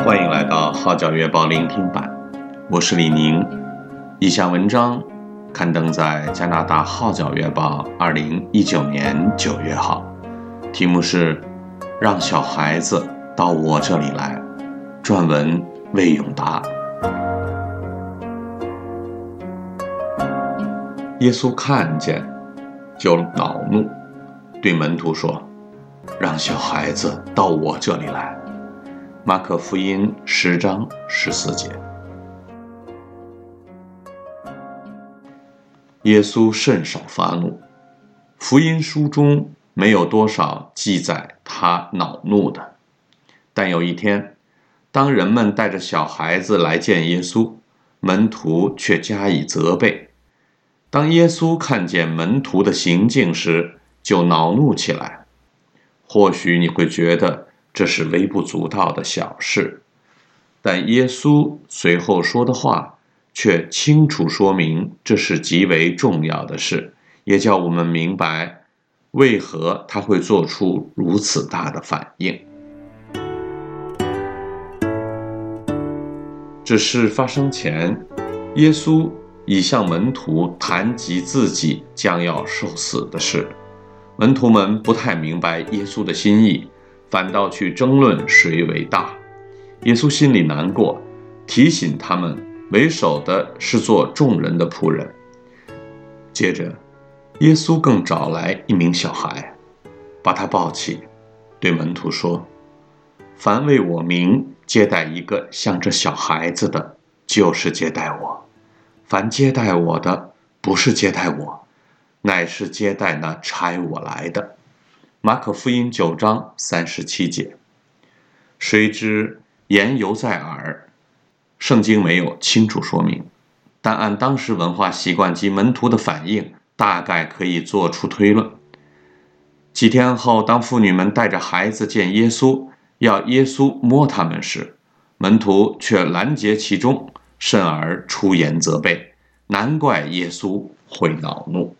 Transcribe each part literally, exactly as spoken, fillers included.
欢迎来到号角月报聆听版，我是李宁。以下文章刊登在加拿大号角月报二零一九年九月号，题目是让小孩子到我这里来，撰文魏永达。耶稣看见就恼怒，对门徒说，让小孩子到我这里来。马可福音十章十四节。耶稣甚少发怒，福音书中没有多少记载他恼怒的。但有一天，当人们带着小孩子来见耶稣，门徒却加以责备。当耶稣看见门徒的行径时，就恼怒起来。或许你会觉得这是微不足道的小事，但耶稣随后说的话却清楚说明这是极为重要的事，也叫我们明白为何他会做出如此大的反应。这事发生前，耶稣已向门徒谈及自己将要受死的事。门徒们不太明白耶稣的心意，反倒去争论谁为大。耶稣心里难过，提醒他们为首的是做众人的仆人。接着，耶稣更找来一名小孩，把他抱起，对门徒说，凡为我名接待一个像这小孩子的，就是接待我。凡接待我的，不是接待我，乃是接待那差我来的。马可福音九章三十七节。谁知言犹在耳，圣经没有清楚说明，但按当时文化习惯及门徒的反应，大概可以做出推论。几天后，当妇女们带着孩子见耶稣，要耶稣摸他们时，门徒却拦截其中，甚而出言责备，难怪耶稣会恼怒。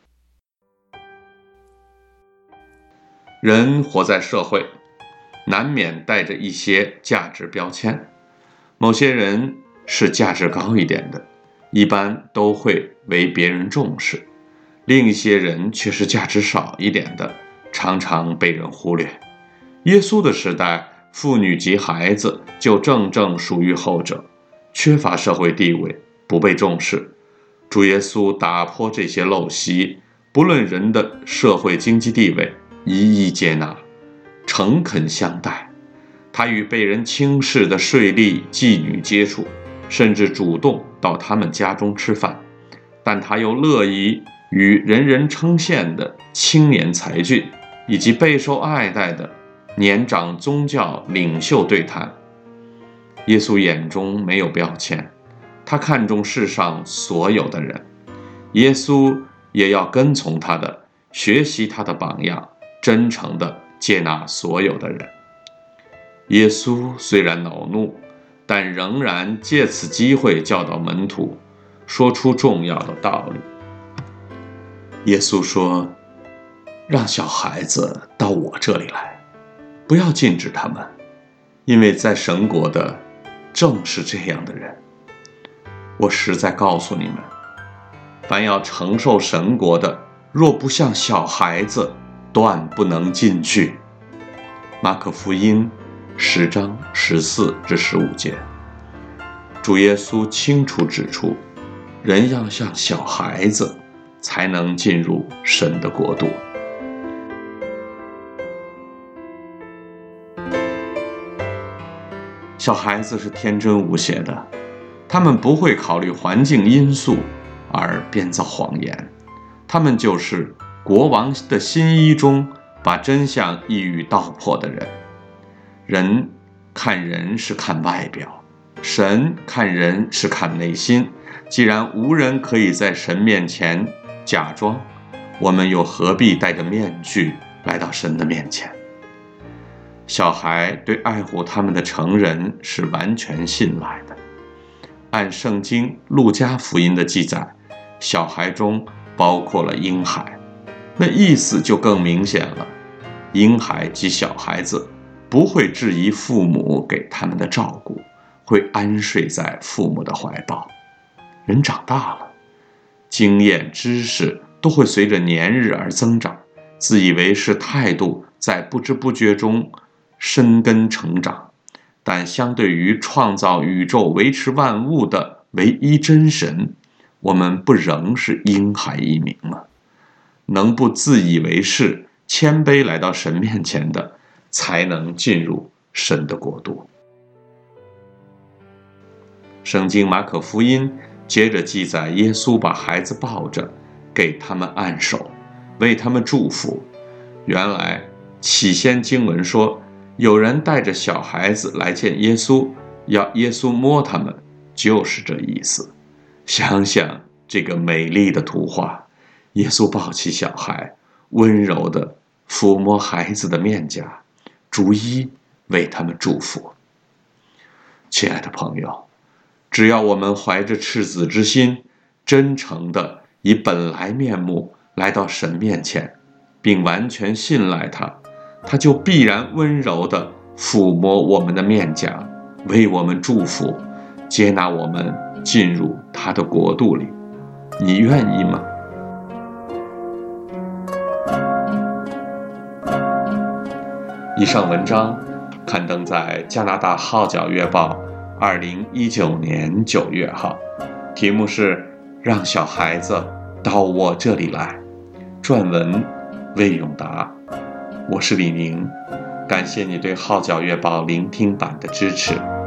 人活在社会，难免带着一些价值标签。某些人是价值高一点的，一般都会为别人重视；另一些人却是价值少一点的，常常被人忽略。耶稣的时代，妇女及孩子就正正属于后者，缺乏社会地位，不被重视。主耶稣打破这些陋习，不论人的社会经济地位，一一接纳，诚恳相待。他与被人轻视的税吏、妓女接触，甚至主动到他们家中吃饭，但他又乐意与人人称羡的青年才俊以及备受爱戴的年长宗教领袖对谈。耶稣眼中没有标签，他看重世上所有的人。耶稣也要跟从他的，学习他的榜样，真诚地接纳所有的人。耶稣虽然恼怒，但仍然借此机会教导门徒，说出重要的道理。耶稣说，让小孩子到我这里来，不要禁止他们，因为在神国的正是这样的人。我实在告诉你们，凡要承受神国的，若不像小孩子，断不能进去。马可福音十章十四至十五节。主耶稣清楚指出，人要像小孩子，才能进入神的国度。小孩子是天真无邪的，他们不会考虑环境因素而编造谎言，他们就是国王的新衣中把真相一语道破的人。人看人是看外表，神看人是看内心。既然无人可以在神面前假装，我们又何必戴着面具来到神的面前？小孩对爱护他们的成人是完全信赖的。按圣经路加福音的记载，小孩中包括了婴孩，那意思就更明显了。婴孩及小孩子不会质疑父母给他们的照顾，会安睡在父母的怀抱。人长大了，经验、知识都会随着年日而增长，自以为是态度在不知不觉中深根成长。但相对于创造宇宙、维持万物的唯一真神，我们不仍是婴孩一名吗？能不自以为是、谦卑来到神面前的，才能进入神的国度。圣经马可福音接着记载，耶稣把孩子抱着，给他们按手，为他们祝福。原来起先经文说，有人带着小孩子来见耶稣，要耶稣摸他们，就是这意思。想想这个美丽的图画，耶稣抱起小孩，温柔地抚摸孩子的面颊，逐一为他们祝福。亲爱的朋友，只要我们怀着赤子之心，真诚地以本来面目来到神面前，并完全信赖他，他就必然温柔地抚摸我们的面颊，为我们祝福，接纳我们进入他的国度里。你愿意吗？以上文章刊登在加拿大号角月报二零一九年九月号，题目是让小孩子到我这里来，撰文魏永达。我是李宁，感谢你对号角月报聆听版的支持。